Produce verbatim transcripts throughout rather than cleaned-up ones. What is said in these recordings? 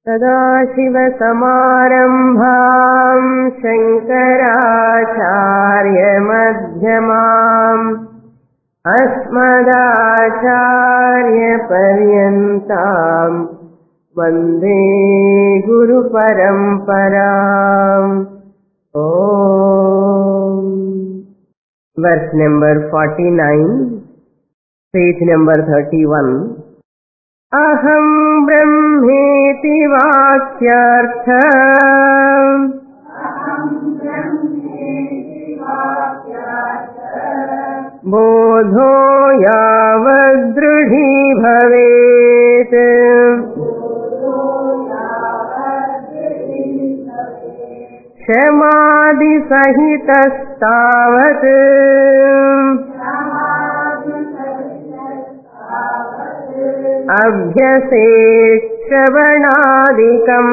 सदाशिवसमारम्भाम् शङ्कराचार्यमध्यमाम् अस्मदाचार्यपर्यन्ताम् वन्दे गुरुपरम्पराम्. Om. Verse number forty-nine, page number thirty-one. Aham brahmeti vakyartha bodho yavadruhi bhavet shamaadi sahitastavat abhyaset shravanadikam.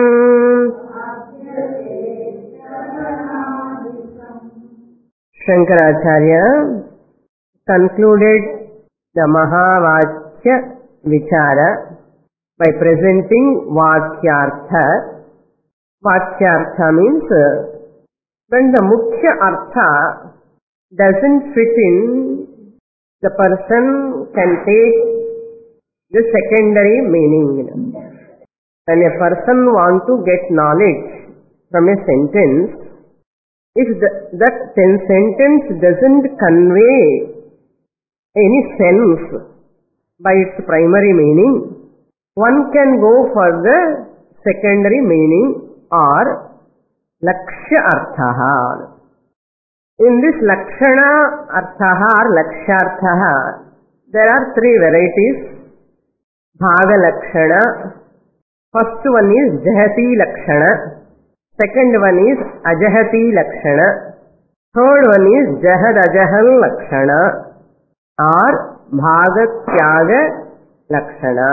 Shankaracharya concluded the Mahavakya Vichara by presenting Vakyartha. Vakyartha means uh, when the Mukhya Artha doesn't fit in, the person can take the secondary meaning. When a person wants to get knowledge from a sentence, if the, that sentence doesn't convey any sense by its primary meaning, one can go for the secondary meaning or Lakshya Arthaha. In this Lakshana Arthaha or Lakshya Arthaha, there are three varieties. Bhaga Lakshana. First one is Jahati Lakshana. Second one is Ajahati Lakshana. Third one is Jahad Ajahal Lakshana or Bhaga Tyaga Lakshana.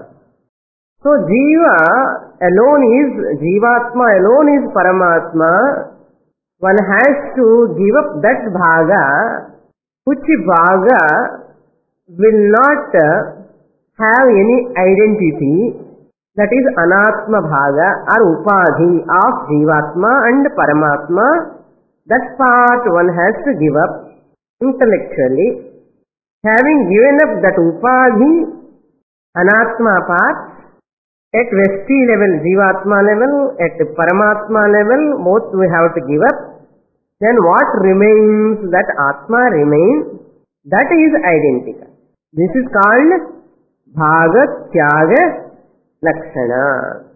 So Jiva alone is, Jivatma alone is Paramatma. One has to give up that Bhaga, which Bhaga will not have any identity. That is Anatma Bhaga or Upadhi of Jivatma and Paramatma. That part one has to give up intellectually. Having given up that Upadhi, Anatma part, at Vesti level, Jivatma level, at Paramatma level, both we have to give up. Then what remains, that Atma remains, that is identical. This is called Bhaga Tyaga Lakshana.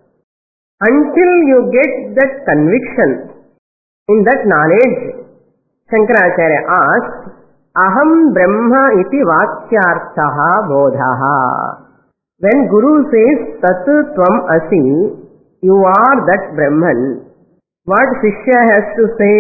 Until you get that conviction in that knowledge, Shankaracharya asks, Aham Brahma iti Vakyarthaha Bodhaha. When Guru says, Tat Tvam Asi, you are that Brahman, what Shishya has to say?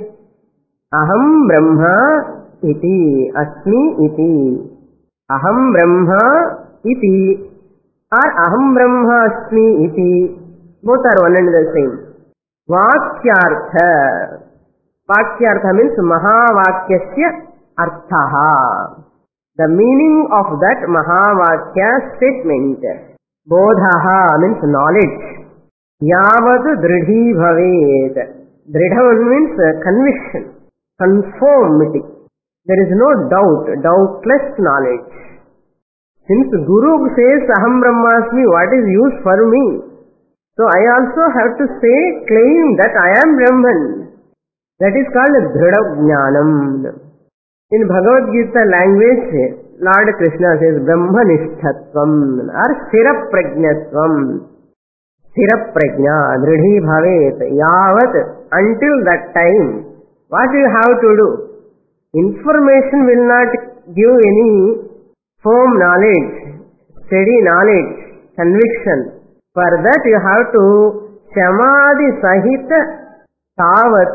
Aham Brahma iti, Asmi iti. Aham Brahma iti, or Aham Brahma Asmi iti. Both are one and the same. Vakyartha. Vakyartha means Mahavakyasya Arthaha. The meaning of that Mahavakya statement. Bodhaha means knowledge. Yavad dridhi bhavet. Dridha means conviction, conformity. There is no doubt, doubtless knowledge. Since Guru says Aham Brahmasmi, what is use for me? So I also have to say, claim that I am Brahman. That is called Dhrida Jnanam. In Bhagavad Gita language, Lord Krishna says Brahmanisthatvam or Sthira Prajnatvam. Sthira Prajna, Dridhi Bhavet, Yavat, until that time, what you have to do? Information will not give any firm knowledge, steady knowledge, conviction. For that you have to Shamadhi Sahita Tavat,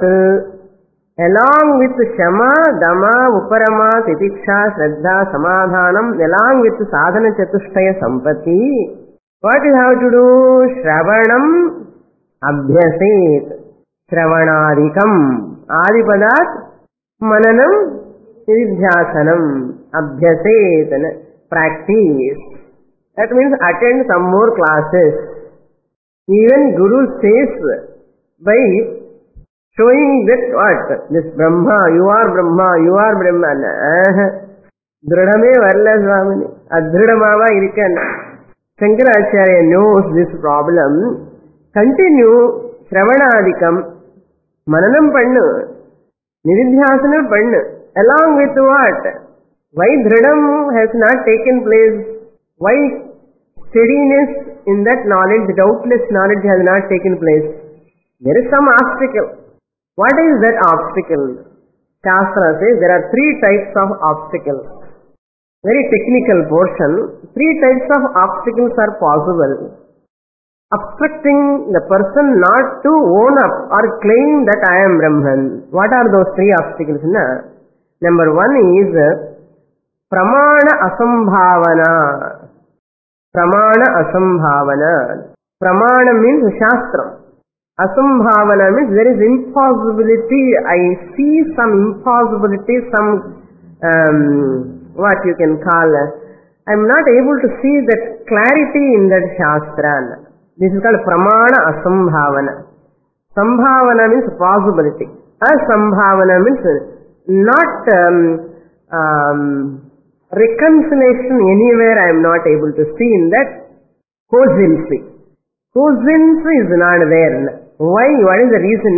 along with Shama, Dama, Uparama, Titiksha, Shraddha, Samadhanam, along with Sadhana Chatushtaya Sampati, what you have to do? Shravanam Abhyaset, Shravanadikam, Adipadat, Mananam, Nidhyasanam, Abhyaset, practice. That means attend some more classes. Even Guru says by showing that what? This Brahma, you are Brahma, you are Brahman. Dridhame varla Swamini. Adridhamava irikkan. Shankaracharya knows this problem. Continue Shravanadikam. Mananam pannu. Nididhyasana pannu. Along with what? Why Dridham has not taken place? Why steadiness in that knowledge, doubtless knowledge has not taken place? There is some obstacle. What is that obstacle? Shastra says there are three types of obstacles. Very technical portion. Three types of obstacles are possible. Obstructing the person not to own up or claim that I am Brahman. What are those three obstacles? Na? Number one is Pramana Asambhavana. Pramana Asambhavana. Pramana means Shastra. Asambhavana means there is impossibility. I see some impossibility, some um, what you can call. I am not able to see that clarity in that Shastra. This is called Pramana Asambhavana. Sambhavana means possibility. Asambhavana means not um, um, reconciliation anywhere. I am not able to see in that causality. Causality is not there. Why? What is the reason?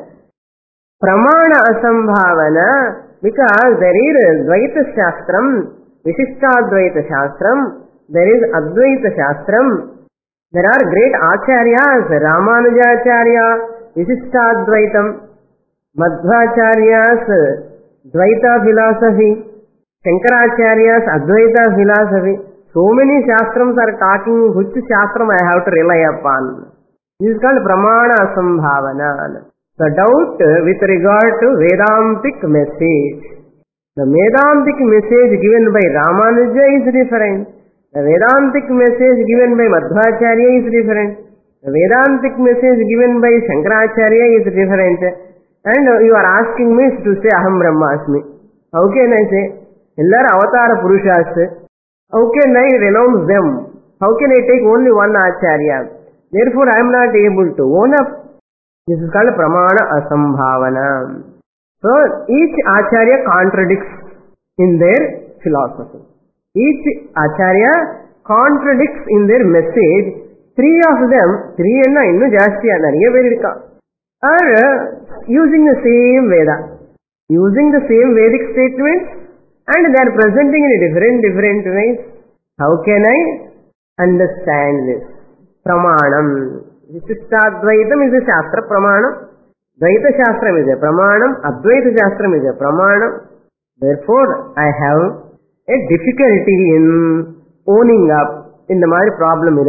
Pramana Asambhavana, because there is Dvaita Shastram, Vishishtadvaita Shastram, there is Advaita Shastram. There are great acharyas, Ramanujacharya, Vishishtadvaitam, Madhvacharyas, Dvaita philosophy, Shankaracharya's Advaita philosophy. So many shastrams are talking which shastram I have to rely upon. This is called Pramana Asambhavana. The doubt with regard to Vedantic message. The Vedantic message given by Ramanuja is different. The Vedantic message given by Madhvacharya is different. The Vedantic message given by Shankaracharya is different. And you are asking me to say Aham Brahmasmi. How can I say? Illar Avatara Purushas. How can I renounce them? How can I take only one Acharya? Therefore I am not able to own up. This is called Pramana Asambhavana. So each Acharya contradicts in their philosophy. Each Acharya contradicts in their message. Three of them, three enna innu jastiya nariya verika, are using the same Veda, using the same Vedic statements, and they are presenting in different, different ways. How can I understand this? Pramanam. Vishishtadvaitam is a Shastra Pramanam. Dvaita Shastram is a Pramanam. Advaita Shastram is a Pramanam. Therefore, I have a difficulty in owning up in the Mari problem.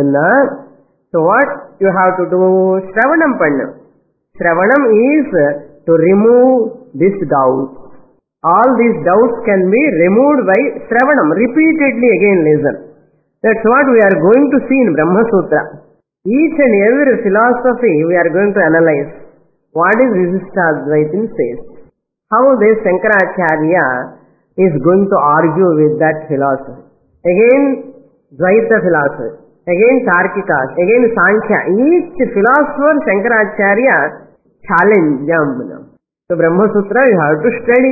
So what you have to do? Shravanam Panna. Shravanam is to remove this doubt. All these doubts can be removed by Shravanam. Repeatedly again listen. That's what we are going to see in Brahma Sutra. Each and every philosophy we are going to analyze. What is Vishishtadvaitam says. How this Shankaracharya is going to argue with that philosophy. Again, Dvaita philosophy. Again, Tarkikas. Again, Sankhya. Each philosopher, Shankaracharya, challenge them. So, Brahma Sutra, you have to study.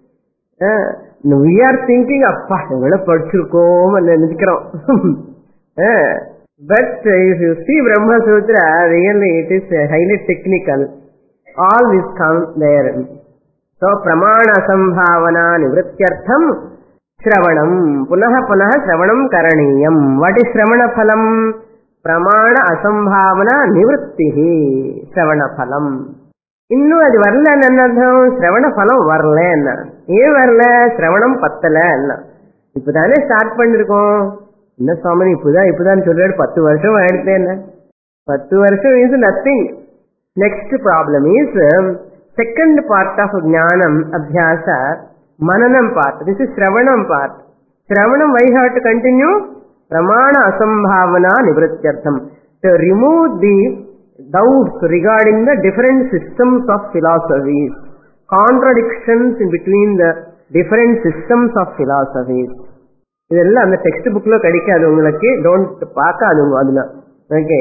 Uh, we are thinking, appa, evada padichirukom and nidikrom. But if you see Brahma Sutra, really it is highly technical. All this comes there. So, Pramana Sambhavana Nivrityartham Shravanam. Punaha punaha Shravanam Karaniyam. What is Shravana Phalam? Pramana Asambhavana Nivrittihi. Shravana Phalam. Innu adi varla annadham Shravana Phalam varla enna. Ye varla Shravanam pattala enna. Ippudane start pannirukom. Inna Swamini ippuda ippudan solladu ten varsham aayirthe enna. ten varsham is nothing. Next problem is second part of Jnanam, Abhyasa, Mananam part. This is Shravanam part. Shravanam, why have to continue? Pramana Asambhavana Nivrityartham. To remove the doubts regarding the different systems of philosophies. Contradictions in between the different systems of philosophies. இதெல்லாம் அந்த text புக்ல கிடைக்காது உங்களுக்கு. Don't பார்க்காதுங்க அதுல. Okay.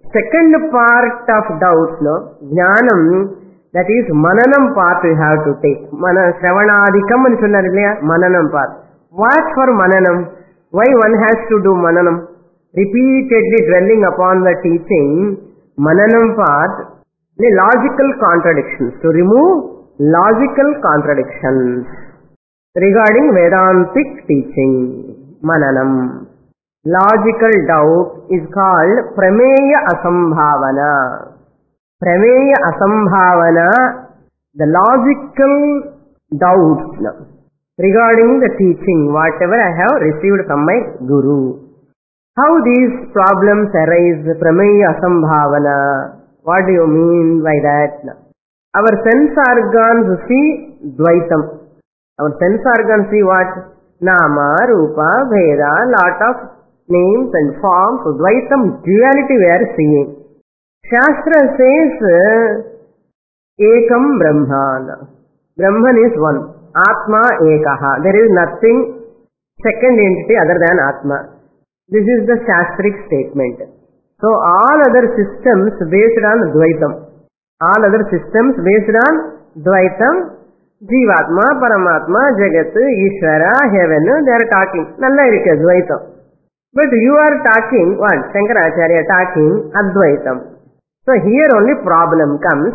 second part of doubt, no, jnanam, that is mananam part we have to take. Mana shravanadikam and sunnarillaya, mananam part. What for mananam? Why one has to do mananam? Repeatedly dwelling upon the teaching, mananam part, the logical contradictions, to remove logical contradictions regarding Vedantic teaching, mananam. Logical doubt is called prameya asambhavana. Prameya asambhavana, the logical doubts regarding the teaching, whatever I have received from my guru. How these problems arise, prameya asambhavana? What do you mean by that? Our sense organs see dvaitam. Our sense organs see what? Nama, Rupa, Bheda, lot of names and forms. So dvaitam, duality we are seeing. Shastra says ekam brahmana. Brahman is one. Atma ekaha. There is nothing second entity other than Atma. This is the Shastric statement. So all other systems based on Dvaitam. All other systems based on Dvaitam. Jivatma, Paramatma, Jagat, Ishvara, Heaven, they are talking. Nalla irukku Dvaitam. But you are talking, what? Shankaracharya talking Advaitam. So here only problem comes.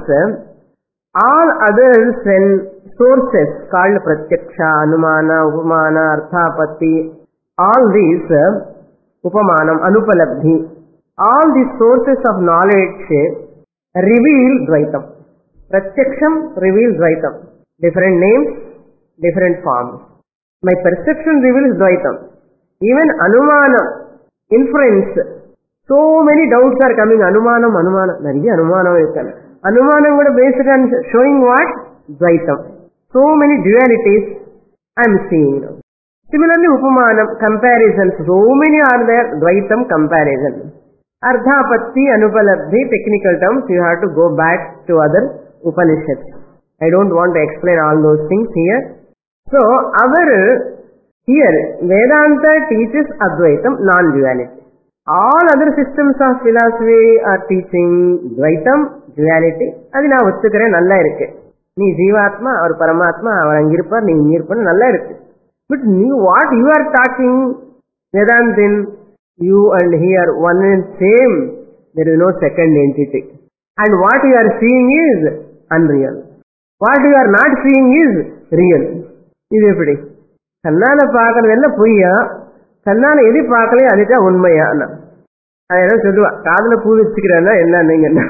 All others when sources called Pratyaksha, Anumana, Upamana, Arthapatti, all these, Upamanam, Anupalabdhi, all these sources of knowledge reveal Dvaitam. Pratyaksham reveals Dvaitam. Different names, different forms. My perception reveals Dvaitam. Even Anumanam, inference, so many doubts are coming. Anumanam, Anumanam, Nariya Anumanam is coming. Anumanam would based on showing what? Dvaitam. So many dualities I am seeing now. Similarly, Upamanam, comparisons, so many are there, Dvaitam comparison. Ardhapatti, Anupalabdhi, technical terms, you have to go back to other Upanishads. I don't want to explain all those things here. So, our, here, Vedanta teaches Advaitam, non-duality. All other systems of philosophy are teaching Dvaitam, duality. Adi na vachukare nalla irukke. Nee Jivatma or Paramatma or angirpar, nee ingirpar nalla irukke. But you, what you are talking, Vedantin, you and here one and same, there is no second entity. And what you are seeing is unreal. What you are not seeing is real. This is it. Kannala paakradella puya, kannala edhi paakale aditha unmaya anna. Adha solluva, kaadula poo vechikrana enna neenga.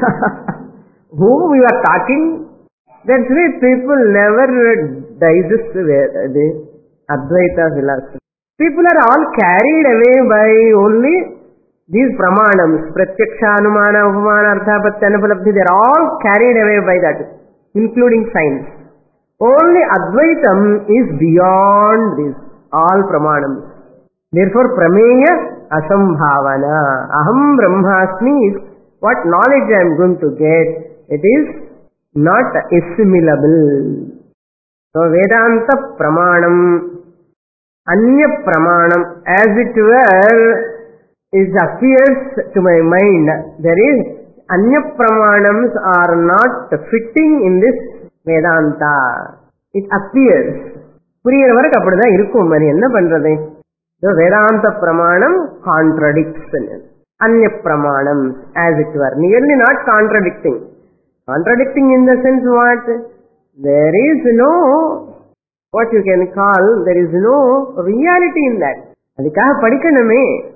Whom you are talking? That's why people never digest the Advaita philosophy. People are all carried away by only these pramanams, Pratyaksha, Anumana, Upamana, Arthapatti, Anupalabdhi, they are all carried away by that, including science. Only Advaitam is beyond this, all pramanams. Therefore, Prameya Asambhavana, Aham Brahmasmi is what knowledge I am going to get, it is not assimilable. So, Vedanta Pramanam, Anya Pramanam, as it were, is appears to my mind. There is Anya Pramanams are not fitting in this Vedanta. It appears. Puriyar varak appadha irukkum mari enna pandrathu. The Vedanta Pramanam contradicts Anya Pramanams, as it were. Nearly not contradicting. Contradicting in the sense what? There is no, what you can call, there is no reality in that. Adhikaha padikkaname.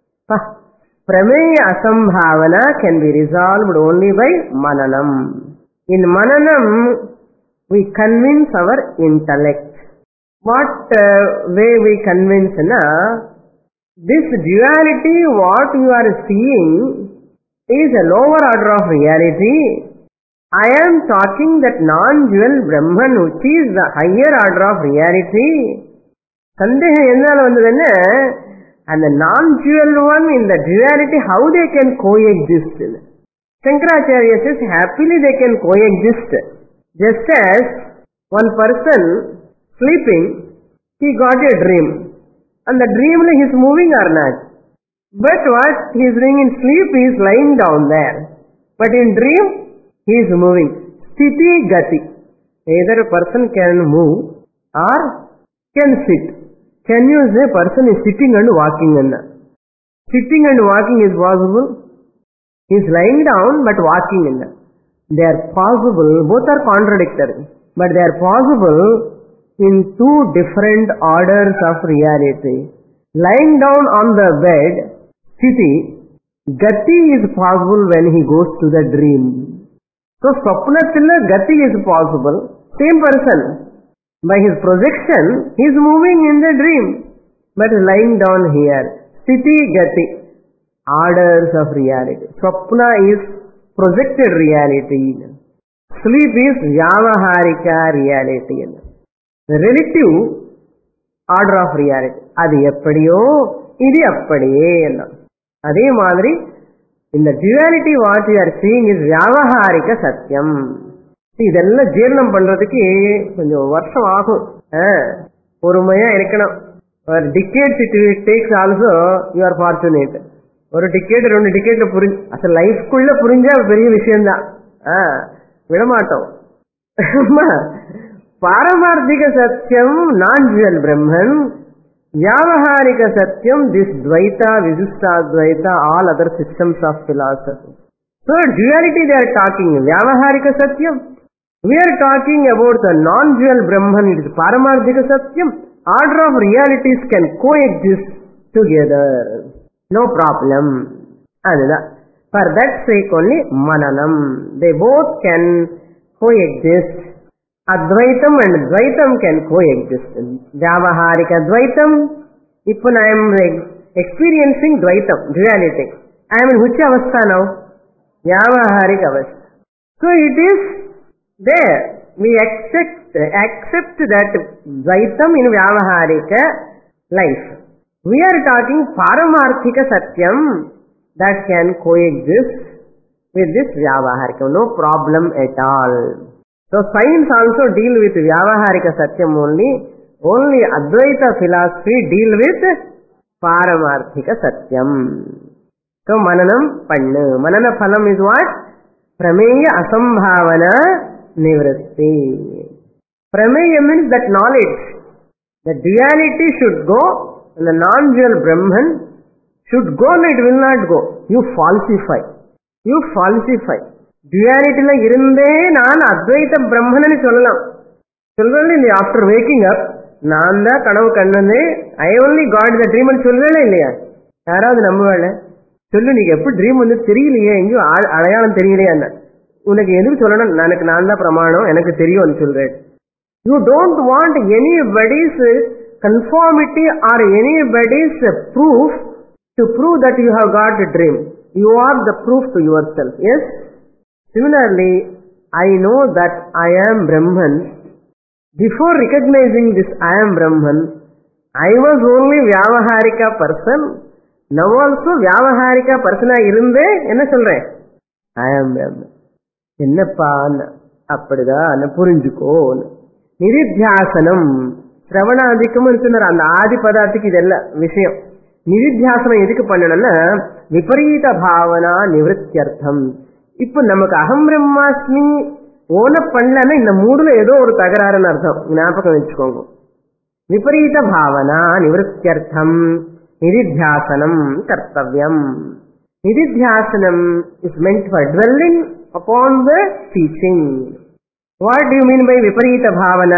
Prameya Asambhavana can be resolved only by Mananam. In Mananam, we convince our intellect. What uh, way we convince na? This duality, what you are seeing, is a lower order of reality. I am talking that non-dual Brahman, which is the higher order of reality. Sandeha ennala vandadana, and the non-dual one in the duality, how they can coexist? Shankaracharya says, happily they can coexist. Just as one person sleeping, he got a dream. And the dream he is moving or not? But what he is doing in sleep, he is lying down there. But in dream, he is moving. Sthiti Gati. Either a person can move or can sit. Can you say person is sitting and walking? Sitting and walking is possible. He is lying down but walking. They are possible. Both are contradictory. But they are possible in two different orders of reality. Lying down on the bed, Sthiti, Gati is possible when he goes to the dream. So Swapnathila Gati is possible. Same person. By his projection, he is moving in the dream. But lying down here. Sthiti Gati. Orders of reality. Swapna is projected reality. Sleep is Vyavaharika reality. The relative order of reality. Adi eppadiyo, idi appadiye. Adhe madri, in the duality what we are seeing is Vyavaharika Satyam. இதெல்லாம் ஜீரணம் பண்றதுக்கு கொஞ்சம் வருஷம் ஆகும். பொறுமையா இருக்கணும். ஒரு decade it takes also you are fortunate. ஒரு டிகேட் ரெண்டு டிகேட்ல புரிஞ்சு அசல் லைஃப்குள்ள புரிஞ்சா பெரிய விஷயம்தான். விடமாட்டோம். பாரமார்த்திக சத்தியம் நான் twelve Brahman, vyavaharika satyam this Dvaita Vishishtadvaita all other systems of philosophy. So duality they are talking, Vyavaharika Satyam. We are talking about the non-dual Brahman, it is Paramarthika Satyam. Order of realities can coexist together. No problem. Another. For that sake only Mananam. They both can coexist. Advaitam and Dvaitam can coexist. Vyavaharika Dvaitam. If I am experiencing Dvaitam, duality, I am in which avastha now? Vyavaharika avastha. So it is there. We accept accept that Dvaitam in Vyavaharika life. We are talking Paramarthika Satyam that can coexist with this Vyavaharika. No problem at all. So science also deal with Vyavaharika Satyam only. Only Advaita philosophy deal with Paramarthika Satyam. So Mananam Panna. Manana Phalam is what? Prameya Asambhavana Nivritti. Prameya means that knowledge. The duality should go and the non-dual Brahman should go and it will not go. You falsify. You falsify. Duality la irunde naan Advaita Brahman ani sollalam. Sollala after waking up, naan da kanavu kannane, I only got the dream and sollala illaya. Yaravadu nambuvalla? Sollu நீங்க எப்ப dream வந்து தெரியலையே, எங்கேயோ அடையாளம் தெரியலையா, உனக்கு எதுக்கு சொல்லணும், எனக்கு நான் தான் பிரமாணம், எனக்கு தெரியும் சொல்றேன். You don't want anybody's conformity or anybody's proof to prove that you have got a dream. You are the proof to yourself. Yes? Similarly, I know that I am Brahman. Before recognizing this I am Brahman, I was only Vyavaharika person. Now also Vyavaharika person irunde enna solren, I am Brahman. Ennappa appadida na purinjuko. Nididhyasanam Shravanadikam antunaru. அந்த ஆதி பதார்த்தத்துக்கு இதெல்லாம் விஷயம். நிதித்தியாசனம் எதுக்கு பண்ணணும்னா விபரீத பாவனா நிவృత్త్యర్థம். இப்போ நமக்கு அகம் பிரம்மாஸ்மி ஓன பண்ணலன்னா இந்த மூடுல ஏதோ ஒரு தகராறுன்னு அர்த்தம். ஞாபகம் வச்சுக்கோங்க. விபரீத பாவனா நிவృత్త్యర్థம் நிதித்தியாசனம் கர்த்தவ்யம். நிதித்தியாசனம் is meant for dwelling upon the teaching. What do you mean by viparita bhavana?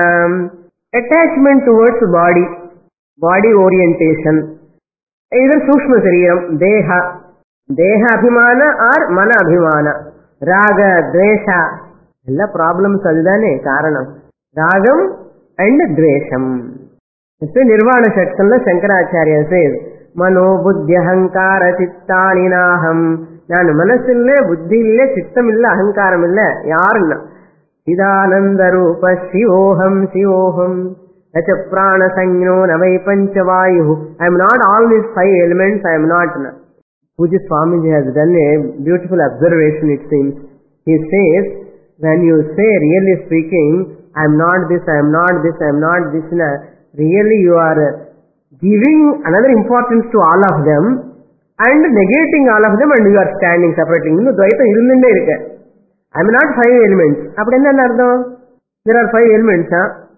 Attachment towards body, body orientation. Either Sukshma Sariram, Deha, Deha Abhimana or Mana Abhimana, Raga, Dvesha. All problems adane karanam. Ragam and Dvesham. It's a Nirvana section, the Shankaracharya says, Mano Buddhya Hankara Chittani Naham. Nanu Manasille, Buddhille, Chittamilla, Hankaramilla, Yarna. Hidananda Rupa Shivoham Shivoham Acha Prana Sangno Navai Panchavayu. I am not all these five elements, I am not. Puja Swamiji has done a beautiful observation, it seems. He says, when you say really speaking, I am not this, I am not this, I am not this, really you are giving another importance to all of them and negating all of them and you are standing separately. இன்னும் துவைத்தம் இருந்துட்டே இருக்க. I am not five elements. அப்படி என்ன அர்த்தம்? There are five elements.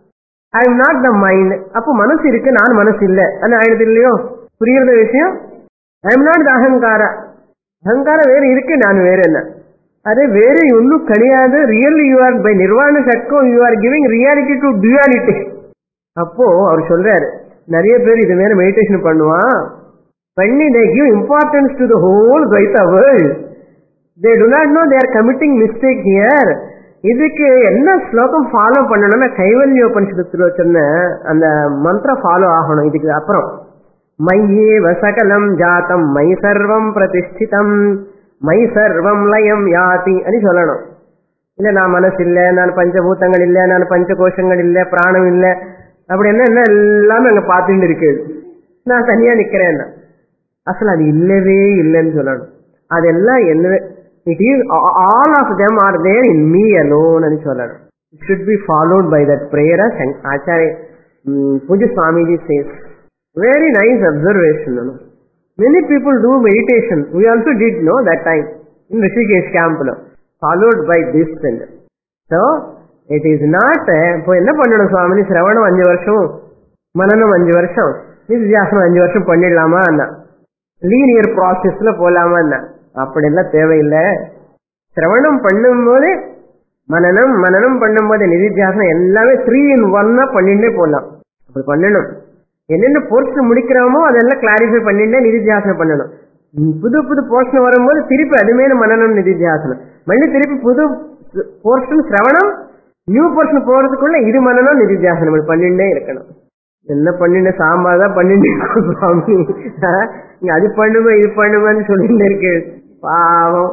I am not the mind. அப்போ மனசு இருக்கு, நான் மனசு இல்லை. அது ஆயிடுது இல்லையோ? புரியுற விஷயம். I am not the அகங்கார. அகங்காரம் வேறு இருக்கு, நான் வேறு என்ன? அதே வேறு ஒன்னும் கிடையாது. Real you are by Nirvana Shatkam you are giving reality to duality. அப்போ அவர் சொல்றாரு, நிறைய பேர் இது மேல மெடிடேஷன் பண்ணுவான் பண்ணி they give importance to the whole Dvaita world. They do not know they are committing mistake here. இதுக்கு என்ன ஸ்லோகம் ஃபாலோ பண்ணணும்னா கைவல்ய உபனிஷத்துல சொன்ன அந்த மந்திரம் ஃபாலோ ஆகணும். இதுக்கு அப்புறம் மையே வசகலம் ஜாத்தம் மை சர்வம் பிரதிஷ்டிதம் மை சர்வம் லயம் யாதி అని சொல்லணும். இல்ல நான் மனசு இல்லை, நான் பஞ்சபூதங்கள் இல்லை, நான் பஞ்சகோஷங்கள் இல்லை, பிராணம் இல்லை, அப்படி என்ன என்ன எல்லாமே அங்க பார்த்துட்டு இருக்கு. நான் தனியா நிக்கிறேன். அசல் அது இல்லவே இல்லைன்னு சொல்லணும். அதெல்லாம் என்ன it is all of them are there in me alone అని சொல்லணும். It should be followed by that prayer. Acharya Pujya Swamiji says very nice observation. Many people do meditation. We also did know that time in Rishikesh camp, followed by this and so it is not. இப்போ என்ன பண்ணணும் சுவாமி? சிரவணம் அஞ்சு வருஷம், மனனம் அஞ்சு வருஷம், நிதித்தியாசனம் அஞ்சு வருஷம் பண்ணிடலாமா? லீனியர் ப்ராசஸ்ல போலாமா? அப்படிலாம் தேவையில்லை. சிரவணம் பண்ணும் போது மனனம், மனனம் பண்ணும் போது நிதித்தியாசனம் எல்லாமே த்ரீ இன் ஒன்னா பண்ணிட்டே போடலாம். அப்படி பண்ணணும். என்னென்ன போர்ஷன் முடிக்கிறோமோ அதெல்லாம் கிளாரிஃபை பண்ணிட்டே நிதித்தியாசனம் பண்ணணும். புது புது போர்ஷன் வரும்போது திருப்பி அதுமே மனனம் நிதித்தியாசனம், மறுபடி திருப்பி புது போர்ஷன் சிரவணம், நியூ போர்ஷன் போறதுக்குள்ள இது மனனம் நிதித்தியாசனம் பண்ணிட்டே இருக்கணும். என்ன பண்ணிட்டு சாம்பார் தான் பண்ணிட்டு இருக்கோம் சுவாமி. அது பண்ணுமா இது பண்ணுமான்னு சொல்லிட்டு இருக்கு பாவம்.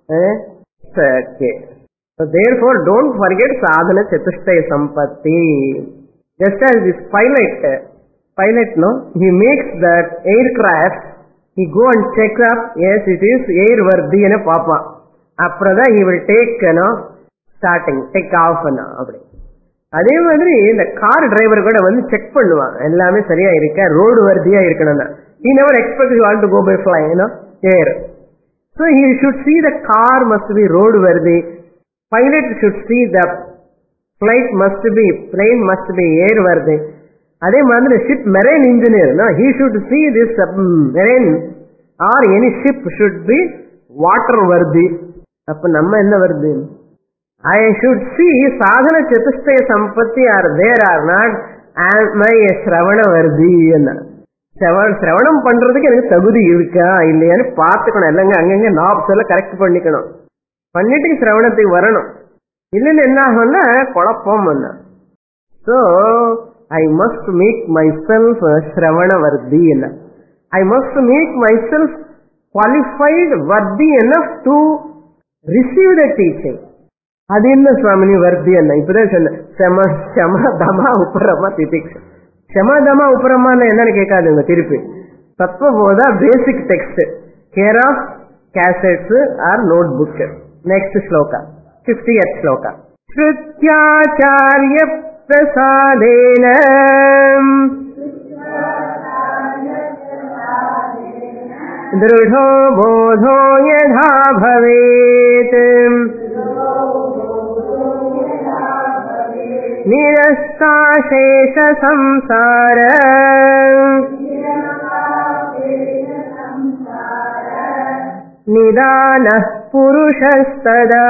Therefore don't forget sadhana chatushtaya sampatti. Just as this pilot pilot no he makes that aircraft, he go and check up, yes it is air worthy ene paapa, apprada he will take you know starting take off na apdi. அதே மாதிரி இந்த car driver கூட வந்து check பண்ணுவான் எல்லாமே சரியா இருக்க, road வர்தியா இருக்கணும்னா. he never expects you all to go by flying you know air, so he should see the car must be road worthy. Pilot should see the flight must be plane must be air worthy. அதே மாதிரி ship marine engineer no he should see this marine or any ship should be water worthy. அப்ப நம்ம என்ன வருது? I should see sadhana chatushtaya sampatti are there or not, am I a shravana worthy enna. சிரவணம் பண்றதுக்கு எனக்கு தகுதி இருக்கா இல்லையான்னு பார்த்துக்கணும். இல்லைங்க அங்கங்க நாப்ஸ் எல்லாம் கரெக்ட் பண்ணிக்கணும். பண்ணிட்டு சிரவணத்துக்கு வரணும். இல்லைன்னு என்ன ஆகும்னா குழப்பம் என்ன. So I must make myself shravana worthy என்ன. I must make myself qualified worthy enough to receive the teaching. அது என்ன சுவாமினி வர்தி என்ன? இப்பதான் சொன்ன செம செம தமா உப்பரமா திதிக்ஷ. ஷமதமா உபரமான என்னன்னு கேட்காதுங்க. திருப்பி Tattvabodha basic text, care of cassettes or notebook. Next sloka fiftieth sloka. ஸ்ருத்யாச்சார்ய பிரசாதேன திருடோ போதோ யதா பவேத் நிரஸ்தாசேஷ சம்சார நிதானः புருஷஸ்ததா.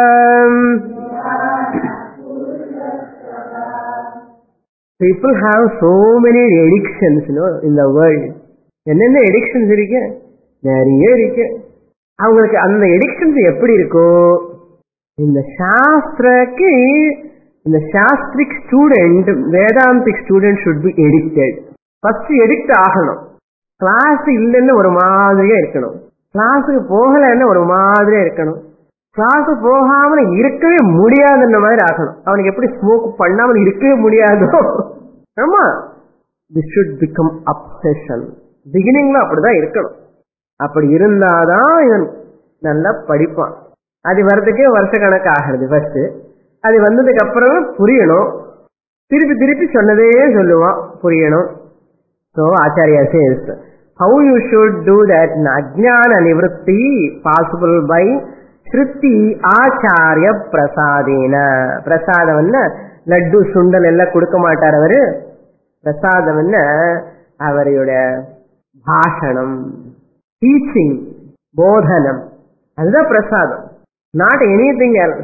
People have so many addictions, you know, in the world. என்னென்ன addictions இருக்கு? நிறைய இருக்கு. அவங்களுக்கு அந்த addictions எப்படி இருக்கோ, இந்த சாஸ்திரக்கு இந்த shastric student vedantic student should be addicted. First addict ஆகணும். கிளாஸ் இல்லைன்னு ஒரு மாதிரியா இருக்கணும், கிளாஸுக்கு போகலன்னு ஒரு மாதிரியா இருக்கணும், கிளாஸு போகாம இருக்கவே முடியாதுன்ற மாதிரி ஆகணும். அவனுக்கு எப்படி ஸ்மோக் பண்ணாமல் இருக்கவே முடியாதோ, ஆமா, திஸ் ஷுட் பிகம் அப்செஷன். பிகினிங்ல அப்படிதான் இருக்கணும். அப்படி இருந்தாதான் இவன் நல்லா படிப்பான். அது வர்றதுக்கே வருஷ கணக்கு ஆகிறது. ஃபர்ஸ்ட் அது வந்ததுக்கு அப்புறம் புரியணும், திருப்பி திருப்பி சொன்னதே சொல்லுவான், புரியணும். So Acharya says how you should do that ajnana nivritti possible by shruti acharya prasadena. Prasadamana laddu sundal ella kudukka maatar avaru. Prasadamana avaruyude bhashanam, teaching, bodhanam, and the prasadam, not anything else.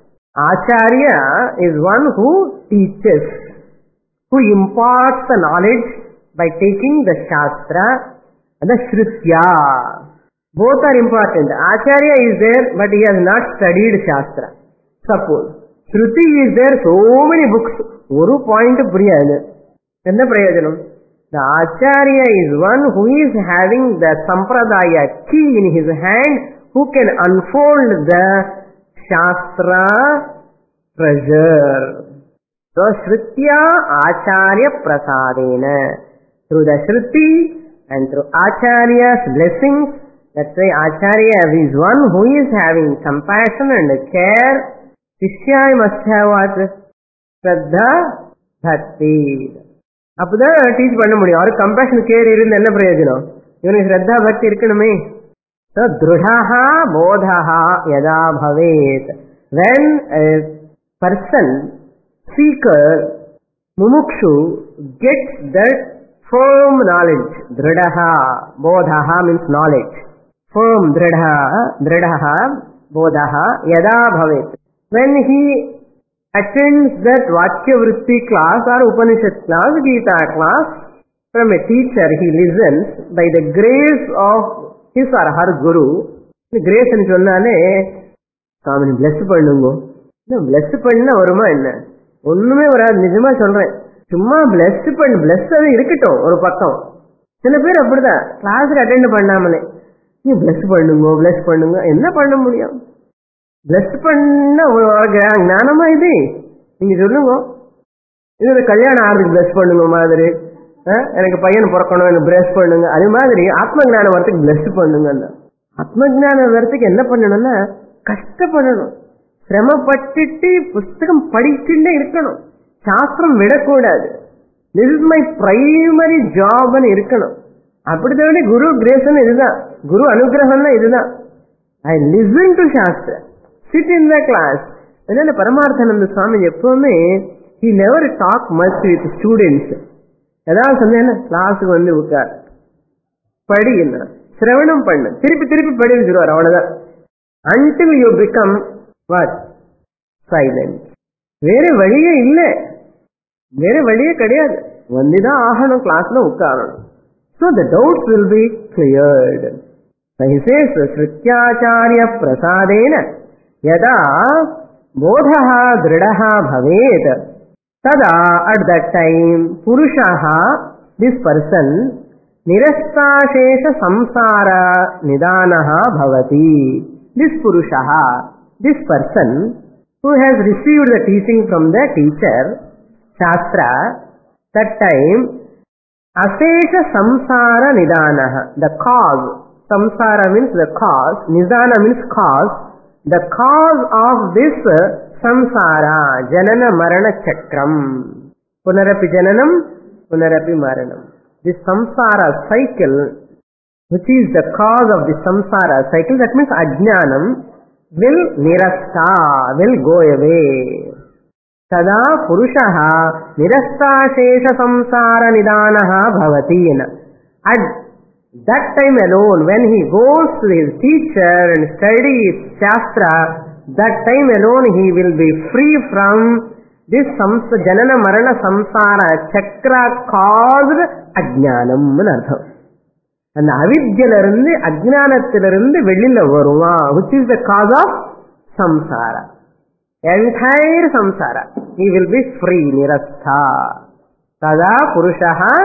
Acharya is one who teaches, who imparts the knowledge by taking the shastra and the shrutya. Both are important. Acharya is there, but he has not studied shastra. Suppose shruti is there, so many books, oru point puriyadu. Enna prayojanam? The acharya is one who is having the sampradaya key in his hand, who can unfold the shastra treasure. So shrutya acharya prasadena, through the shruti and through acharya's blessings. That's why acharya is one who is having compassion and care. Shishya must have what? Shraddha bhakti. அப்பதான் teach பண்ண முடியும். அவருக்கு compassion care இருந்து என்ன பிரயோஜனம்? இவனுக்கு ஸ்ரத்தா பக்தி இருக்கணுமே. So drudaha bodhaha yada bhavet. When a person, seeker, mumukshu gets that firm knowledge, drudaha bodhaha means knowledge, firm drudaha drudaha bodhaha yada bhavet. When he attends that Vakya Vritti class or Upanishad class, Gita class, from a teacher he listens by the grace of his or her Guru. Grace and சொன்னாலே சாமி bless பண்ணுங்க. bless பண்ணா வருமா என்ன? ஒண்ணுமே வராது. நிஜமா சொல்றேன். சும்மா bless பண்ணு, bless அது இருக்கட்டும் ஒரு பக்கம். சில பேர் அப்படிதான் கிளாஸ்க்கு அட்டெண்ட் பண்ணாமலே நீ bless பண்ணுங்க bless பண்ணுங்க, என்ன பண்ண முடியும்? bless பண்ண ஞானமா இது? நீங்க சொல்லுங்க. இது கல்யாணம் ஆறுக்கு bless பண்ணுங்க மாதிரி, எனக்கு பையன் பிறக்கணும் எனக்கு bless பண்ணுங்க, அது மாதிரி ஆத்ம ஞானம் வரத்துக்கு bless பண்ணுங்க. ஆத்ம ஞானம் வரத்துக்கு என்ன பண்ணணும்னா கஷ்டப்படணும், சிரமப்பட்டுட்டு புஸ்தகம் படிச்சுட்டே இருக்கணும், சாஸ்திரம் விடக்கூடாது. திஸ் இஸ் மை பிரைமரி ஜாப்னு இருக்கணும். அப்படித்தான் குரு கிரேசன் இதுதான், குரு அனுகிரகம்னா இதுதான். I listen to shastra, sit in the class. அதனால பரமார்த்தானந்த சுவாமி எப்பவுமே he never talk much with students. ஏதாவது சொன்னேன்னா கிளாஸுக்கு வந்து உட்கார், படி, என்ன சிரவணம் பண்ணு, திருப்பி திருப்பி படி வச்சிருவார். அவ்வளவுதான். until you become what? silent. வேற வழியே இல்லை, வேற வழியே கிடையாது, வந்துதான் ஆகணும், கிளாஸ்ல உட்காரணும். so the doubts will be cleared. so he says shrutyacharya prasadena yada bodhaha drudaha bhavet tada, at that time purushaha, this person, nirastashesha samsara nidanaha bhavati. This purushaha, this person who has received the teaching from the teacher shastra, that time asesha samsara nidanaha, the cause, samsara means the cause, nidana means cause, the cause of this samsara, janana marana chakram, punarapi jananam punarapi maranam, this samsara cycle, which is the cause of the samsara cycle, that means ajnanam, will nirasta, will go away. tada purushaha nirastashesha samsara nidanaha bhavati. At that time alone, when he goes to his teacher and studies shastra, that time alone he will be free from this samsa, janana marana samsara chakra caused ajnanam னு அர்த்தம். அந்த அவித்யிலிருந்து அஜ்ஞானத்திலிருந்து வெளியில வருவா, which is the cause of samsara, entire samsara. He will be free, nirastha. tada purushaha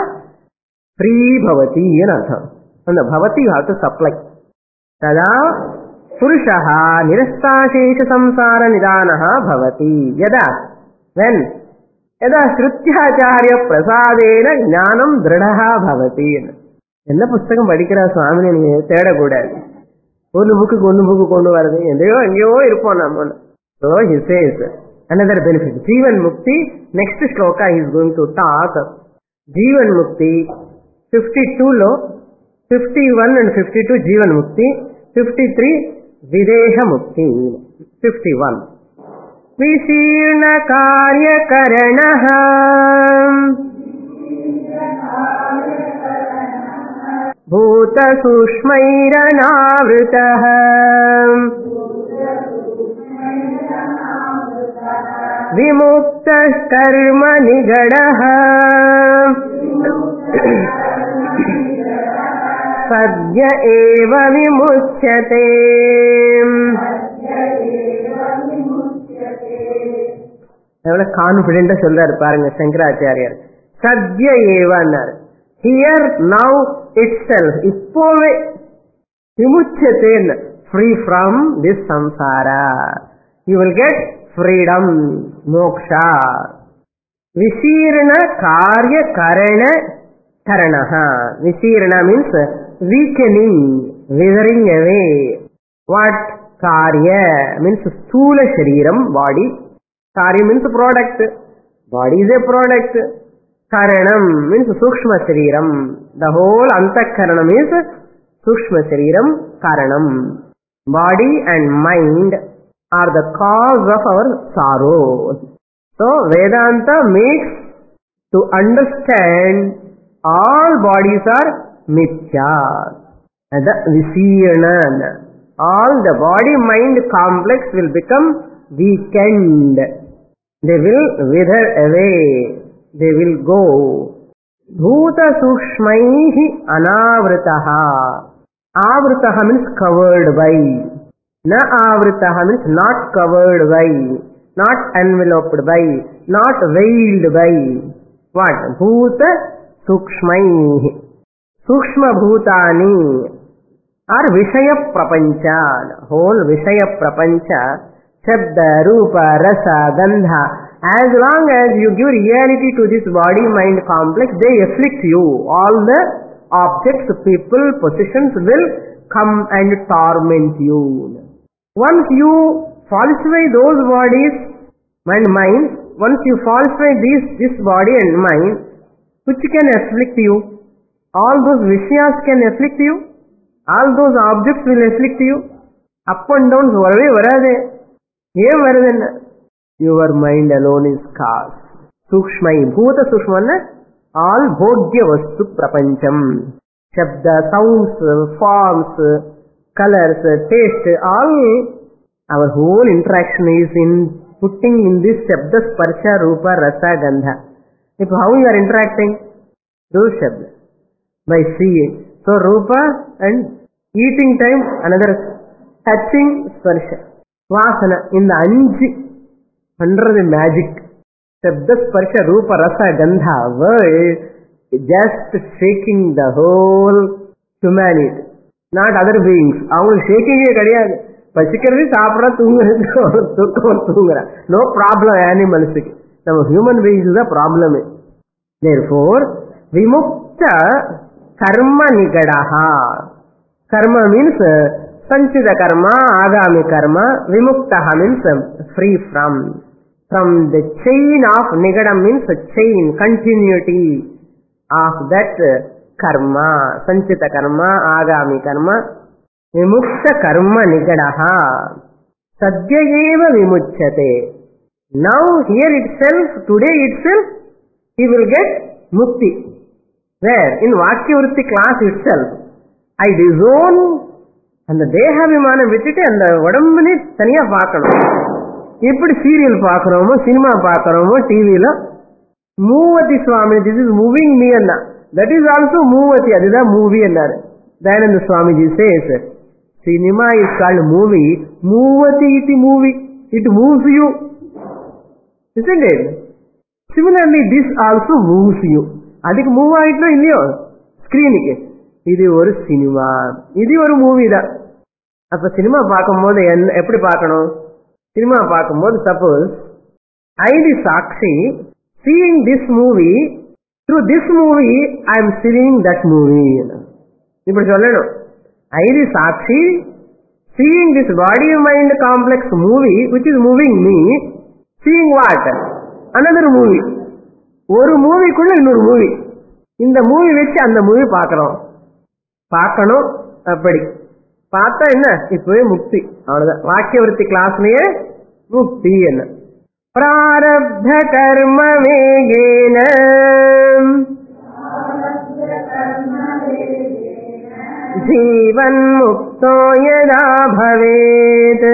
free bhavati னு அர்த்தம். அந்த bhavati you have to supply. tada purushaha nirastashesha samsara nidanaha bhavati. yada, when, yada shrutyacharya prasadena ஞானம் திருடஹா bhavati. என்ன புஸ்தகம் படிக்கிறா சுவாமின்னு நீங்க தேடக்கூடாது. ஒன்னு புக்கு ஒன்னு புக்கு கொண்டு வருது, எங்கேயோ எங்கேயோ இருப்போம் நம்ம. So he says another benefit, Jivan Mukti. Next shloka he is going to talk Jivan Mukti fifty-two lo fifty-one and fifty-two Jivan Mukti, fifty-three Videha Mukti. fifty-one Vishirna Karya Karanaha Bhuta Sushmairanavritaha Vimukta Karma Nigadaha Sadya Eva Vimuchyate. எவ்வளவு கான்பிடென்டா சொல்றாரு பாருங்க சங்கராச்சாரியார். சத்ய ஏவன்னார். Here now itself, இப்போவே விமுச்சதேன், free from this samsara, you will get freedom, moksha. விசீர்ண காரிய கரண கரணஹ. Vishirna means weakening, withering away. What karya means sthula shariram, body. Karya means product. Body is a product. Karanam means Sukshma Shariram. The whole Antakaranam is Sukshma Shariram, Karanam. Body and mind are the cause of our sorrow. So Vedanta makes to understand all bodies are mithya. And the Visirna, all the body-mind complex will become weakened. They will wither away. They will go. Bhuta Sukshmaihi Anavritaha. Avritaha means covered by. Na avritaha means not covered by, not enveloped by, not veiled by. What? Bhuta Sukshmaihi. Sukshma Bhutani are Vishaya Prapancha. Whole Vishaya Prapancha. Shabda, Rupa, Rasa, Gandha. As long as you give reality to this body-mind complex, they afflict you. All the objects, people, positions will come and torment you. Once you falsify those bodies and mind, once you falsify this, this body and mind, which can afflict you? All those Vishyas can afflict you. All those objects will afflict you. Up and down, varave varade. ஏன் வருதுன்னு? Your mind alone is cause. சூக்ஷ்மை பூத சூக்ஷ்மன்னு all போக்ய vastu prapancham. Shabda, sounds, forms, colours, taste, all our whole interaction is in putting in this shabda, sparsha, rupa, rasa, gandha. இப்போ how you are interacting? Through shabda, by seeing. So rupa and eating time another, touching, sparsha, வாசனை. இந்த அஞ்சு பண்றது magic. Shabda, sparsha, rupa, rasa, gandha world just shaking the whole humanity, not other beings. அவங்களுக்கு ஷேக்கிங்கே கிடையாது. பசிக்கிறது, சாப்பிட்ற, தூங்குறது, தூக்கம் தூங்குற, நோ ப்ராப்ளம் அனிமல்ஸுக்கு. நம்ம ஹியூமன் பீயிங்ஸ் தான் ப்ராப்ளமே. தேர்ஃபோர் விமுக்த கர்ம நிகடஹா. Karma means Sanchita karma, agami karma. Vimuktaha means free from. From the chain of nigadam means chain, continuity of that karma. Sanchita karma, agami karma. Vimukta karma nigadaha. Sadya eva vimuchyate. Now here itself, today itself, he will get mukti. Where? In Vakyavritti class itself. I disown அந்த தேகாபிமானம் விட்டுட்டு அந்த உடம்புனே தனியா பார்க்கணும். எப்படி serial பார்க்கிறோமோ, cinema பார்க்கிறோமோ, டிவியில மூவதி Swami, this is moving me அண்ணா, தட் இஸ் ஆல்சோ மூவதி, அதுதான் மூவி என்னாரு Dayananda Swamiji says. Cinema is called movie, மூவதி it movie, it moves you, isn't it? Similarly this also moves you. அதுக்கு மூவ் ஆயிட்டோ இல்லையோ ஸ்கிரீனுக்கு, இது ஒரு சினிமா, இது ஒரு மூவி தான். அப்ப சினிமா பார்க்கும்போது என்ன எப்படி பார்க்கணும்? சினிமா பார்க்கும்போது suppose I the sakshi seeing this movie, through this movie I am seeing that movie, இப்படி சொல்லணும். I the sakshi seeing this body mind complex movie which is moving me, seeing what? Another movie. ஒரு மூவிக்குள்ள இன்னொரு movie, இந்த movie வச்சு அந்த movie பார்க்கிறோம். பார்க்கணும். அப்படி பார்த்தா என்ன, இப்பவே முக்தி. அவ்வளவுதான். வாக்கியவருத்தி கிளாஸ்லயே முக்தி என்ன. பிராரப்த கர்ம வேகேன ஜீவன் முக்தோ யதா பவேத்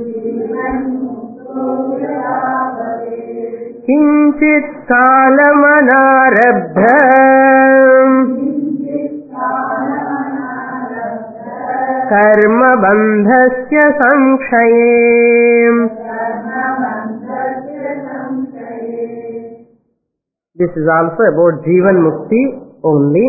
கிஞ்சித் காலமனாரப்த கர்ம பந்தஸ்ய சம்சயே. This is also about Jivan Mukti only.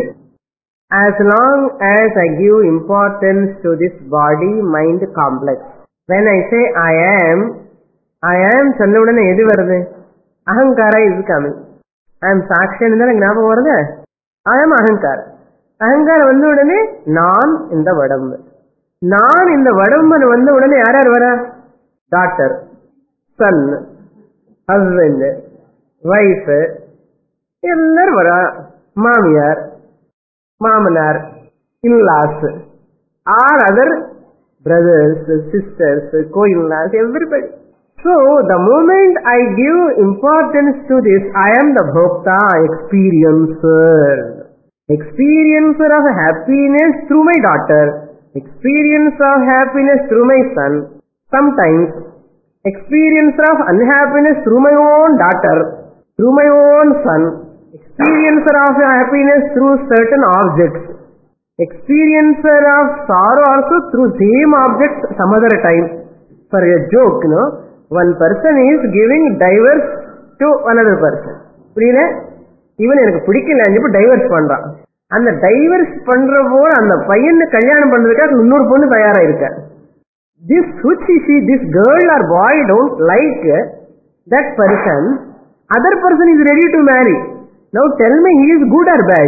As long as I give importance to this body-mind complex, when I say I am, I am சொன்ன உடனே எது வருது? அகங்காரா is coming. I am சாட்சியன்னு தானே ஞாபகம் வருது. I am அகங்கார். அகங்காரம் வந்த உடனே நான் இந்த உடம்பு, நான் இந்த உடம்பு வந்த உடனே யார் யார் வர? டாக்டர், சன், ஹஸ்பண்ட், வைஃப், எல்லாரும் வர. மாமியார், மாமனார், in laws, or other brothers, sisters, co-in-laws, everybody. So, the moment I give importance to this, I am the bhokta, experiencer. Experiencer of happiness through my daughter, experience of happiness through my son, sometimes experiencer of unhappiness through my own daughter, through my own son, experiencer of happiness through certain objects, experiencer of sorrow also through same object some other time. For a joke, you know, one person is giving divorce to another person. புரியல? இவன் எனக்கு பிடிக்கல இப்ப divorce பண்றான். அந்த divorce பண்றப்போ அந்த பையனை கல்யாணம் பண்றதுக்காக இன்னொரு பொண்ணு தயாரா இருக்க. This which you see, this girl or boy don't like that person, other person is ready to marry. Now tell me, he is good or bad?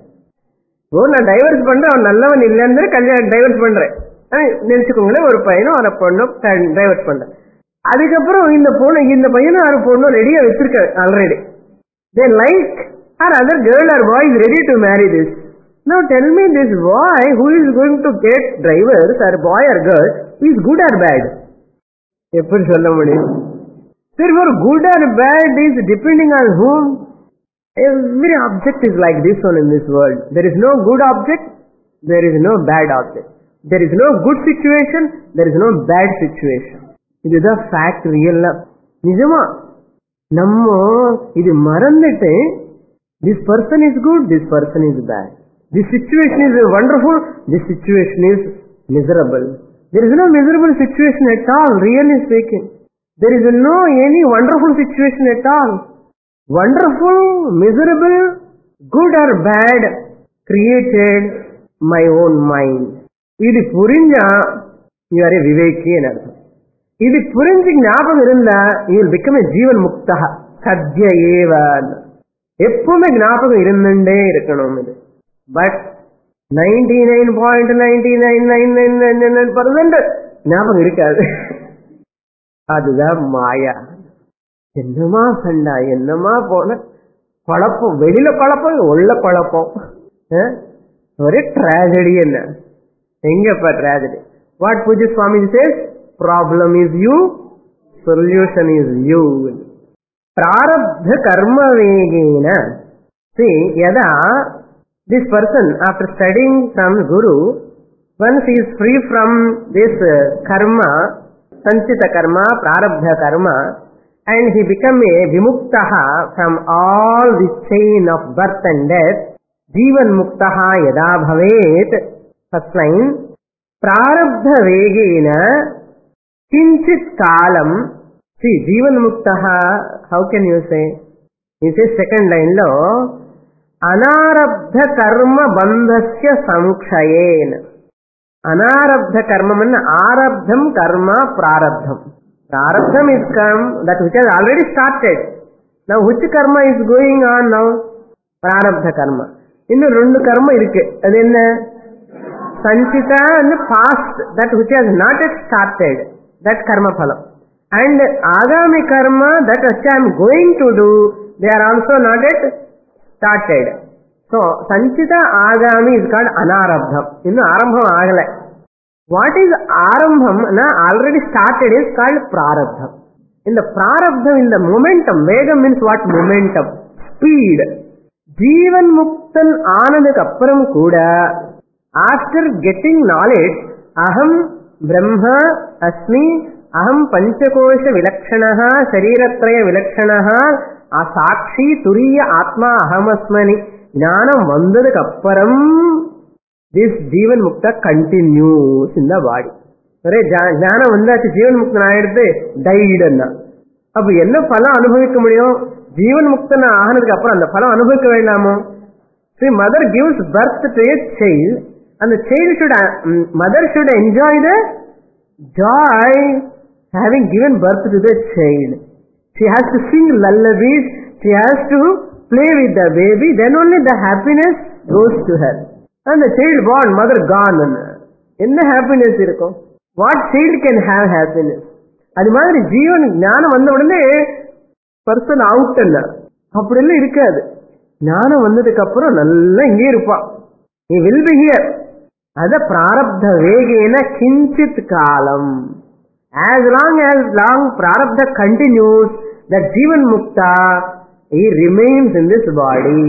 ஓ, நான் டைவர்ஸ் பண்றேன், அவன் நல்லவன் இல்லைன்னு கல்யாணம் டைவர்ஸ் பண்றேன் நினைச்சுக்கோங்களேன். ஒரு பையனும் ஒரு பொண்ணும் டைவர்ஸ் பண்றேன். அதுக்கப்புறம் இந்த பொண்ணு இந்த பையனும் ஒரு பொண்ணும் ரெடியா வச்சிருக்க already. They like or other girl or boy is ready to marry this. Now tell me, this boy who is going to get divorce or boy or girl is good or bad? எப்படி சொல்ல முடியும்? Therefore, good or bad is depending on whom. Every object is like this one in this world. There is no good object, there is no bad object. There is no good situation, there is no bad situation. இதுதான் fact, real. நிஜமா நம்ம இது மறந்துட்டு this person is good, this person is bad, this situation is wonderful, this situation is miserable. There is no miserable situation at all, really speaking. There is no any wonderful situation at all. Wonderful, miserable, good or bad, created my own mind. இது புரிஞ்சா you are a viveki ன்னு அர்த்தம். இது புரிஞ்சு ஞாபகம் இருந்தா you will become a ஜீவன் முக்தா சத்ய ஏவ. எப்பவுமே ஞாபகம் இருந்துட்டே இருக்கணும் இது. But ninety nine point ninety nine nine nine nine nine percent ஞாபகம் இருக்காது. அதுதான் மாயா. என்னமா சண்டா, என்னமா போன குழப்பம், வெளியில குழப்பம், உள்ள குழப்பம், ஒரே ட்ராஜடி. என்ன எங்கப்பா tragedy? What Pujya Swami says, problem is you, solution is you. பிராரப்த கர்ம வேகேன. See, yada this person after studying from Guru, once he is free from this uh, karma, sanchita karma, prarabdha karma, and he become a vimuktaha from all the chain of birth and death, jivan muktaha yada bhavet. First line, prarabdha vegena kinchit kalam. See, jivan muktaha, how can you say? He says second line lo, anarabdha karma bandhasya samkshayen. Anarabdha karma means arabdham karma prarabdham. Prarabdham is come, that which has already started. Now which karma is going on now? Prarabdha karma. Innu rendu karma irukku. Adu enna? Sanchita and past, that which has not yet started. That karma phalam. And agami karma, that which I am going to do, they are also not yet started. So sanchita agami is called anarabdham. Innu arambham agala. What is arambham na already started is called prarabdham. In the prarabdham, in the momentum, vegam means what? Momentum, speed. Jeevan muktan aanadukku appuram kuda, after getting knowledge, aham brahma asmi, aham panchakosha vilakshanaha, shariratraya vilakshanaha, asakshi turiya atma ahamasmani. Jnanam vandadukku appuram, this Jeevan Mukta continues in the body. Ore jnanam vandachu Jeevan Mukta aayiduthu died anna. Appo enna phalam anubhavikka mudiyum? Jeevan Muktana aanadukku appuram andha phalam anubhavikka vedamo. See, mother gives birth to a child and the child should, uh, mother should enjoy the joy having given birth to the child. She has to sing lullabies, she has to play with the baby, then only the happiness goes to her. And the child born, mother gone. Enna happiness irukum? What child can have happiness? Adu maadhiri jeevan ஞானம் வந்த உடனே person out anna. அப்படி எல்லாம் இருக்காது. ஞானம் வந்ததுக்கு அப்புறம் நல்லா இங்கே இருப்பான். He will be here. அத பிராரப்த வேகேன கிஞ்சித் காலம். As long as long prarabdha continues, that Jeevan Mukta, he remains in this body.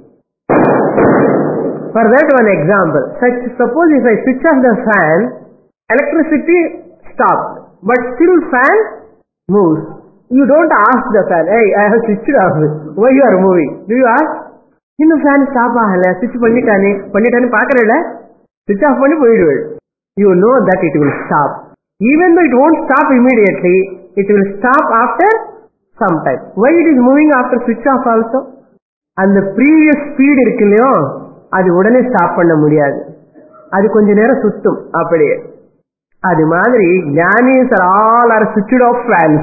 For that one example, such suppose if I switch off the fan, electricity stopped, but still fan moves. You don't ask the fan, hey, I have switched off, why you are moving? Do you ask? In the fan stop ahla, switch pannitane, pannitane paakarela, switch off panni poiduvel. You know that it will stop. Even though it won't stop immediately, it will stop after some time. Why it is moving after switch off also? And the previous speed irukkillayo, அது உடனே stop பண்ண முடியாது. அது கொஞ்ச நேரம் சுத்தும் அப்படியே. அது மாதிரி jnanis are all are switched off fans.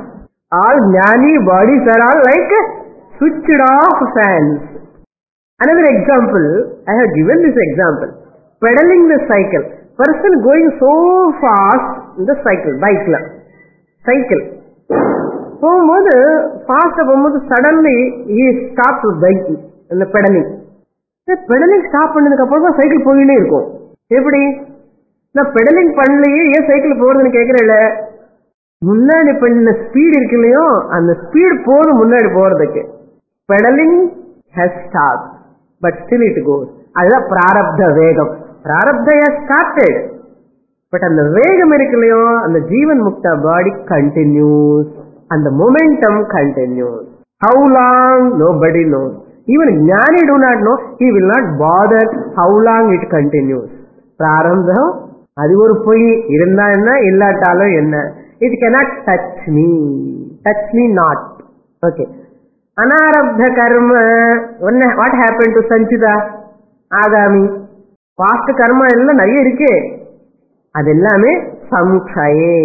All ஞானி bodies are all like switched off fans. Another example, I have given this example. Pedaling the cycle. Person going so fast in the cycle, bike la. Cycle. போகும்போது ஃபாஸ்டா போகும்போது suddenly he stops biking and the pedaling. Pedaling stop பண்ணதுக்கு அப்புறம் தான் cycle போயிட்டே இருக்கும். எப்படி? நான் பெடலிங் பண்ணலையே ஏன் சைக்கிள் போறதுன்னு கேட்கறேன். முன்னாடி பண்ண ஸ்பீட் இருக்கு இல்லையோ, அந்த ஸ்பீட் போதும் முன்னாடி போறதுக்கு. Pedaling has stop but still it goes. அதுதான் பிராரப்த வேகம். பிராரப்த ஹஸ் ஸ்டார்டட் பட் அந்த வேகம் இருக்கு இல்லையோ, அந்த ஜீவன் முக்தா பாடி கண்டினியூஸ், அந்த momentum continues. How long nobody knows. Even Jnani do not know, he will not bother how long it continues. Prarambham, adu oru poi irundha enna illattalo enna. It cannot touch me. Touch me not. Okay. Anarabdha karma, what happened to sanchita agami? Past karma ella nariya irukke. Adellame samkshaye,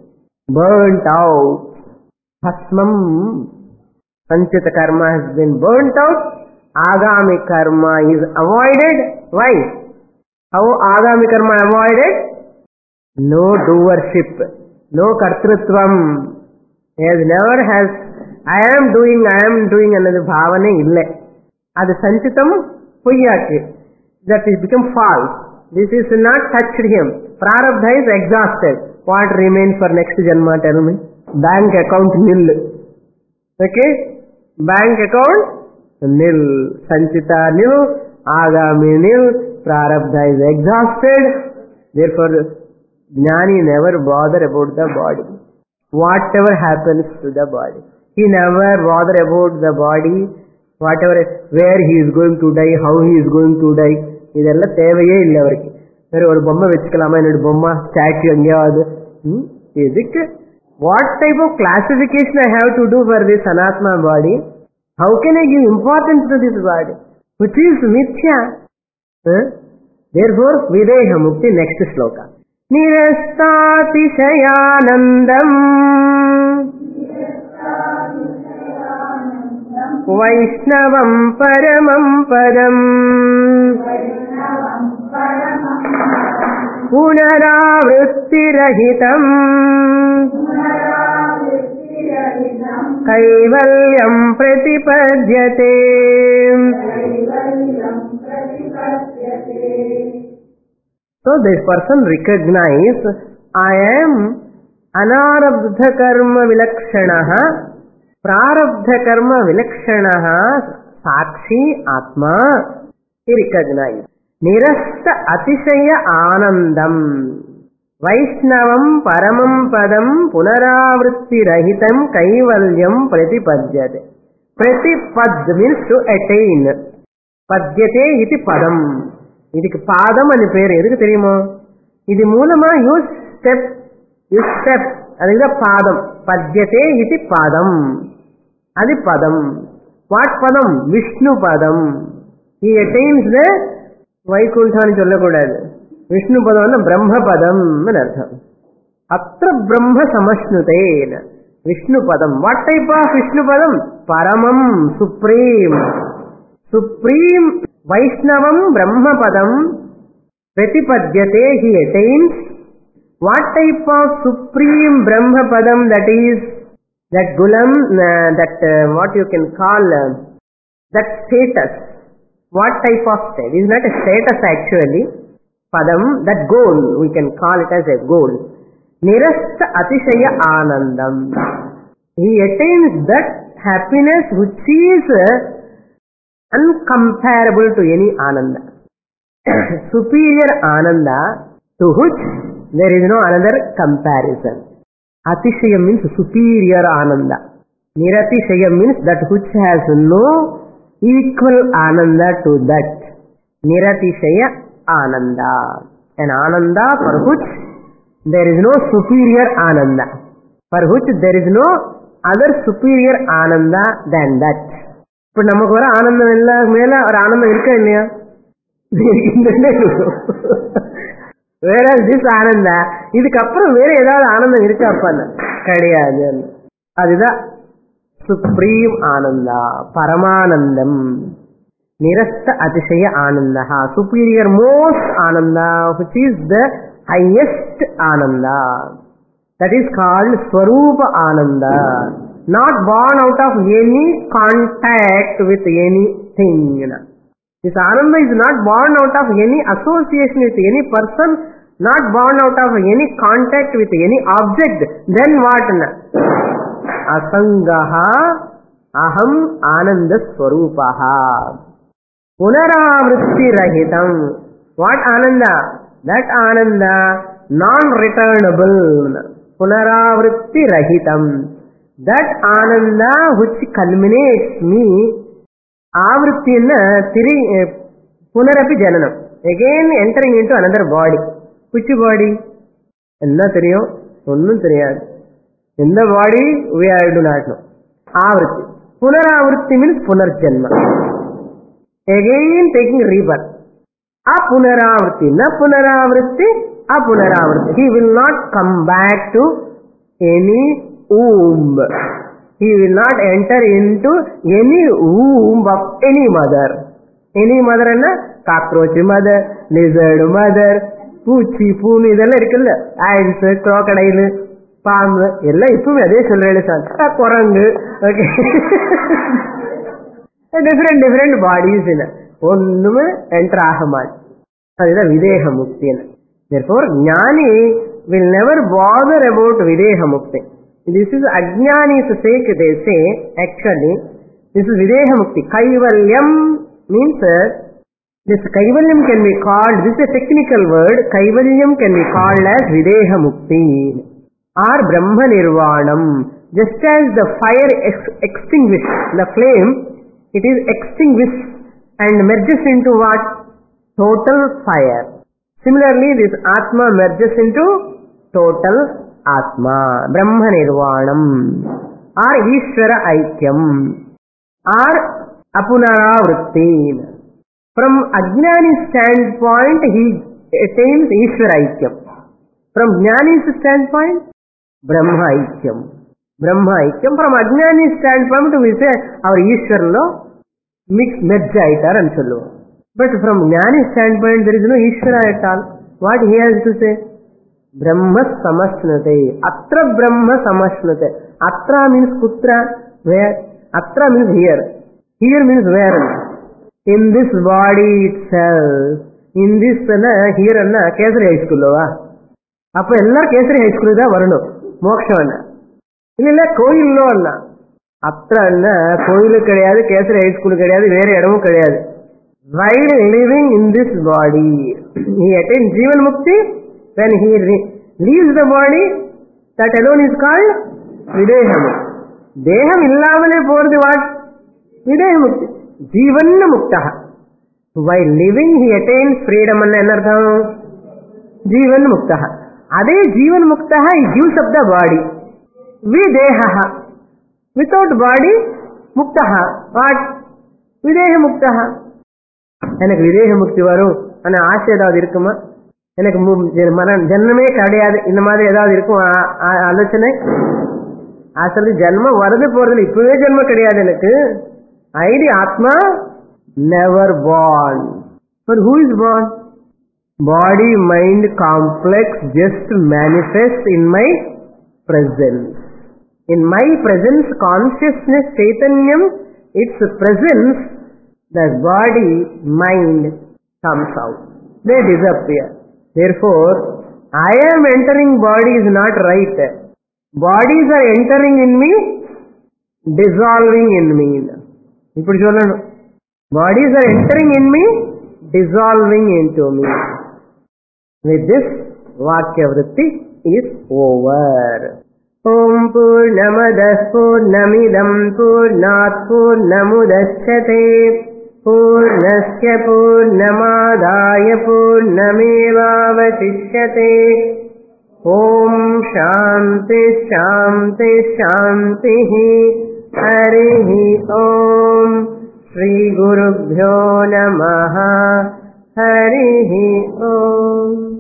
burnt out. Bhasmam. Sanchita karma has been burnt out. Agami karma is avoided. Why? How agami karma avoided? No doership, no kartrutvam. As never has I am doing, I am doing another bhavane ille. Adu sanchitam poyyaki. That is become false. This is not touched him. Prarabdha is exhausted. What remains for next janma? Tell me. Bank account nil. Okay? Bank account nil, sanchita nil, agami nil, prarabdha is exhausted. Therefore, jnani never bother about the body. Whatever happens to the body, he never bother about the body. Whatever, where he is going to die, how he is going to die, idella தேவையே இல்ல அவருக்கு. வேற ஒரு பொம்மை வச்சுக்கலாமா? என்னோட பொம்மை statue எங்கேயாவது எதுக்கு? What type of classification I have to do for this anatma body? How can I give importance to this body, which is mithya? Huh? Therefore, videha mukti, next shloka. Nirastatishayanandam Vaishnavam paramam padam Punaravrittirahitam Kaivalyam pratipadyate. So this person recognize, I am anarabdha karma vilakshanaha, prarabdha karma vilakshanaha, sakshi atma. He recognize. Nirasta atishaya anandam. Vaishnavam paramam padam punaravritti rahitam kaivalyam pratipadyate. Pratipad means to attain. Padyate iti padam. Idiki padam ani peru edukku theriyuma? Idi moolama use step, use step. Adinga padam. Padyate iti padam. Adi padam. What padam? Vishnu padam. He attains the Vaikuntha ani sollakudadu. Vishnu padam anna Brahma padam ani artham. Atra Brahma samashnute. Vishnu padam. What type of Vishnu padam? Paramam, supreme. Supreme Vaishnavam Brahma padam pratipadyate, he attains. What type of supreme Brahma padam? That is, that gulam, uh, that uh, what you can call, uh, that status. What type of status? It is not a status actually. Padam, that goal, we can call it as a goal. Nirasta atishaya anandam. He attains that happiness which is uh, uncomparable to any ananda. Superior ananda to which there is no another comparison. Atishayam means superior ananda. Niratishayam means that which has no equal ananda to that. Niratishaya ananda. An ananda for which there is no superior ananda. For which there is no other superior ananda than that. ఇప్పుడు நமக்கு வர ஆனந்தம் இல்ல மேல ஒரு ஆனந்தம் இருக்கா இல்லையா? வேற திஸ் ஆனந்தா இதுக்கப்புறம் வேற ஏதாவது ஆனந்தம் இருக்காப்பா? கிடையாது. அதுதான் supreme Ananda, paramanandam. Nirasta atishaya ananda, superior most ananda, which is the highest ananda. That is called Swarupa Ananda. Not born out of any contact with anything. This Ananda is not born out of any association with any person, not born out of any contact with any object. Then what? Asangaha aham ananda swarupaha. Punaravritti rahitam. What Ananda? That Ananda non-returnable. Punaravritti rahitam. That Ananda which culminates me, Avritti na tiri punarapi jananam, again entering into another body. Which body? Enna theriyum? Onnum theriyadu. In the body we I do not know. Avritti. Punaravritti means punarjanma. Again taking rebirth. Apunaravritti. Na punaravritti, apunaravritti. He will not come back to any womb. He will not enter into any womb of any mother. Any mother enna? Cockroach mother, lizard mother, பூச்சி பூனு இதெல்லாம் இருக்குல்ல, ants, crocodile, பாம்பு எல்லாம் இப்பவும் அதே சொல்றேன் sir. குரங்கு, okay, different different bodies ஒண்ணுமே என்டர் ஆக மாட்டேன். அதுதான் விதேக முக்தி. Therefore, ஞானி will never bother about videha mukti. This is ajnani's sake, they say, actually, this is videha mukti. Kaivalyam means, this kaivalyam can be called, this is a technical word, kaivalyam can be called as videha mukti or brahma nirvanam. Just as the fire ex- extinguished, the flame, it is extinguished and merges into what? Total fire. Similarly, this Atma merges into total Atma, Brahma Nirvanam, or Ishvara Aikyam, or Apunaravritti. From Ajnani's standpoint, he attains Ishvara Aikyam. From Jnani's standpoint, Brahma Aikyam. Brahma Aikyam. From Ajnani's standpoint, we say, our Ishvaralo mix merge aitar and sollu. But from Jnani's standpoint, there is no Ishvara at all. What he has to say? Brahma samashnate. Atra Brahma samashnate. Atra means kutra, where? Atra means here. Here means where? In this body itself, in this ಅನ್ನ here ಅನ್ನ ಕೇಸರಿ ಹೈಸ್ಕೂಲ್ವಾ ಅಪ್ಪ ಎಲ್ಲರೂ ಕೇಸರಿ high school ಇದೆ ವರುಣು மோட்சம் இல்ல கோயிலோ அல்ல அத்த அண்ண கோயிலு கிடையாது கேசரி ஹைஸ்கூல் கிடையாது வேற இடமும் கிடையாது while living in this body he attains jeevan mukti when he leaves the body that alone is called videha mukti deham illamale poradhu what videha mukti jeevan muktah while living he attains freedom anna enna artham jeevan muktah ade jeevan muktah he gives up the body videha without body muktah what videha muktah எனக்கு விதேக முக்தி வரும் ஆனா ஆசை ஏதாவது இருக்குமா எனக்கு மன ஜென்மமே கிடையாது இந்த மாதிரி ஏதாவது இருக்கும் ஆலோசனை அசல் ஜென்மம் வருது போறது இப்பவே ஜென்மம் கிடையாது எனக்கு ஐடி ஆத்மா never born but who is born body mind complex just manifest in my presence in my presence consciousness chaitanyam its presence the body mind comes out they disappear therefore I am entering body is not right bodies are entering in me dissolving in me ippudu sollanu bodies are entering in me dissolving into me with this vakya vritti is over om purnamadah purnamidam purnat purnamudachyate पूर्णस्य पूर्णमादाय पूर्णमेवावशिष्यते ॐ शान्ति शान्ति शान्तिः हरिः ॐ श्रीगुरुभ्यो नमः हरिः ॐ